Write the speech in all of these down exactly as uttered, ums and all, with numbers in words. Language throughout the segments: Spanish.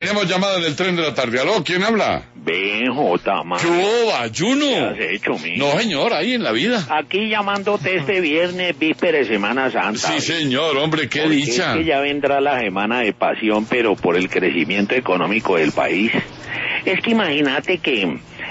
Tenemos llamada en el tren de la tarde. ¿Aló? ¿Quién habla? B J, man. ¿Qué hubo, Ayuno? ¿Qué has hecho, mijo? No, señor, ahí en la vida. Aquí llamándote este viernes, víspera de Semana Santa. Sí, ¿ves? señor, hombre, qué Porque dicha. Es que ya vendrá la semana de pasión, pero por el crecimiento económico del país. Es que imagínate que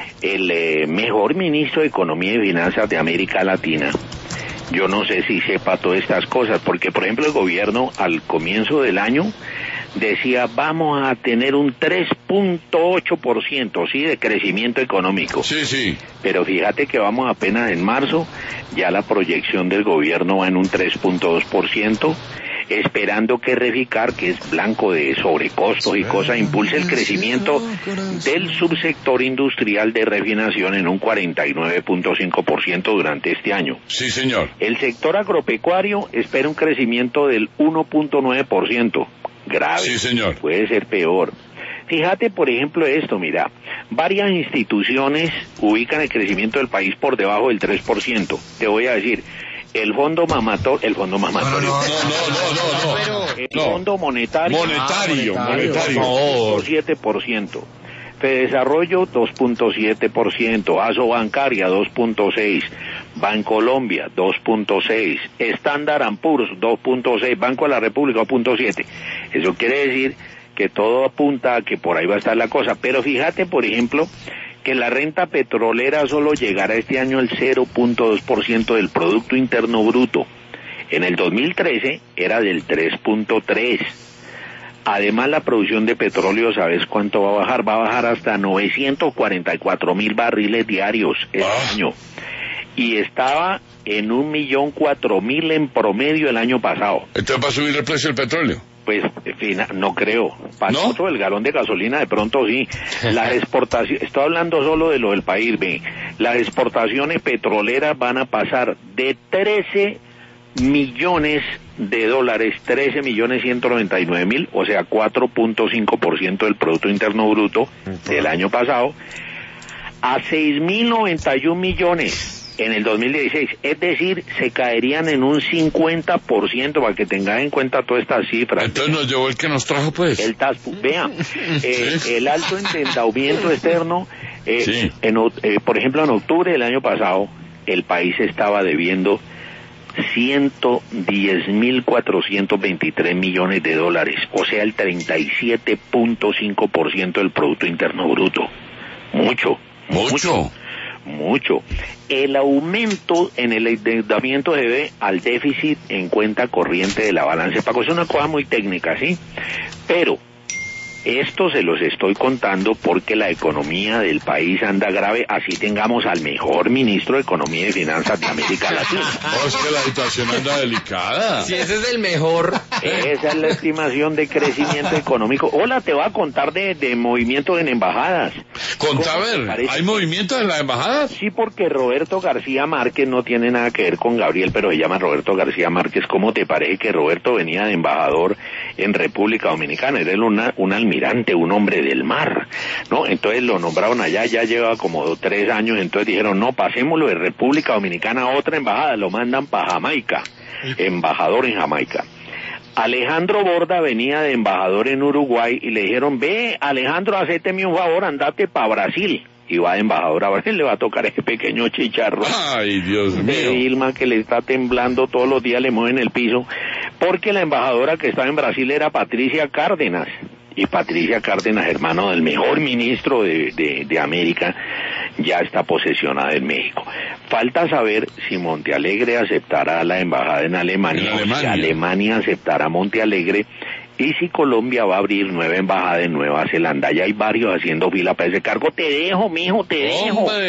el eh, mejor ministro de Economía y Finanzas de América Latina, yo no sé si sepa todas estas cosas, porque por ejemplo el gobierno al comienzo del año decía vamos a tener un tres punto ocho por ciento, sí, de crecimiento económico. Sí, sí. Pero fíjate que vamos apenas en marzo, ya la proyección del gobierno va en un tres punto dos por ciento, esperando que Reficar, que es blanco de sobrecostos y cosas, impulse el crecimiento del subsector industrial de refinación en un cuarenta y nueve punto cinco por ciento durante este año. Sí, señor. El sector agropecuario espera un crecimiento del uno punto nueve por ciento. Grave. Sí, señor. Puede ser peor. Fíjate, por ejemplo, esto, mira, varias instituciones ubican el crecimiento del país por debajo del tres por ciento. Te voy a decir, el fondo mamatorio, el fondo mamatorio. No, no, no, no, no. El No. fondo monetario. Monetario, Ah, monetario. dos punto siete por ciento. Fedesarrollo, dos punto siete por ciento. Aso Bancaria, dos punto seis por ciento. Bancolombia, dos punto seis por ciento. Standard and Poor's, dos punto seis por ciento. Banco de la República, dos punto siete por ciento. Eso quiere decir que todo apunta a que por ahí va a estar la cosa. Pero fíjate, por ejemplo, que la renta petrolera solo llegará este año al cero punto dos por ciento del Producto Interno Bruto. En el dos mil trece era del tres punto tres por ciento. Además, la producción de petróleo, ¿sabes cuánto va a bajar? Va a bajar hasta novecientos cuarenta y cuatro mil barriles diarios este Ah. año. Y estaba en un millón cuatro mil en promedio el año pasado. ¿Entonces va a subir el precio del petróleo? Pues, en fin, no creo. Para ¿No? nosotros el galón de gasolina de pronto sí. Las exportaciones, estoy hablando solo de lo del país, ve. Las exportaciones petroleras van a pasar de trece millones de dólares, trece millones ciento noventa y nueve mil, o sea, cuatro punto cinco por ciento del Producto Interno Bruto del año pasado, a seis mil noventa y un millones en el dos mil dieciséis, es decir, se caerían en un cincuenta por ciento, para que tengan en cuenta todas estas cifras. Entonces nos llevó el que nos trajo, pues. El T A S P, vean, eh, Sí. el alto endeudamiento externo, eh, Sí. en, o- eh, por ejemplo, en octubre del año pasado, el país estaba debiendo ciento diez mil cuatrocientos veintitrés millones de dólares, o sea, el treinta y siete punto cinco por ciento del Producto Interno Bruto. Mucho. Mucho. Mucho. El aumento en el endeudamiento se debe al déficit en cuenta corriente de la balanza de pagos. Es una cosa muy técnica, ¿sí? Pero esto se los estoy contando porque la economía del país anda grave, así tengamos al mejor ministro de Economía y Finanzas de América Latina. No, es que la situación anda delicada. Si ese es el mejor. Esa es la estimación de crecimiento económico. Hola, te voy a contar de, de movimientos en embajadas. Contá, a ¿Cómo te ver, parece? ¿hay movimientos en las embajadas? Sí, porque Roberto García Márquez no tiene nada que ver con Gabriel, pero se llama Roberto García Márquez. ¿Cómo te parece que Roberto venía de embajador en República Dominicana? Era una, un almirante, un hombre del mar, ¿no? Entonces lo nombraron allá, ya lleva como dos, tres años, entonces dijeron, no, pasémoslo de República Dominicana a otra embajada, lo mandan para Jamaica, embajador en Jamaica. Alejandro Borda venía de embajador en Uruguay y le dijeron, ve, Alejandro, hacéteme un favor, andate para Brasil. Y va de embajador a Brasil, le va a tocar ese pequeño chicharro Ay, Dios de mío. Vilma, que le está temblando todos los días, le mueven el piso, porque la embajadora que estaba en Brasil era Patricia Cárdenas. Y Patricia Cárdenas, hermano del mejor ministro de, de, de América, ya está posesionada en México. Falta saber si Montealegre aceptará la embajada en Alemania, En o si Alemania. Alemania aceptará Montealegre, y si Colombia va a abrir nueva embajada en Nueva Zelanda. Ya hay varios haciendo fila para ese cargo. Te dejo, mijo, te dejo. Hombre.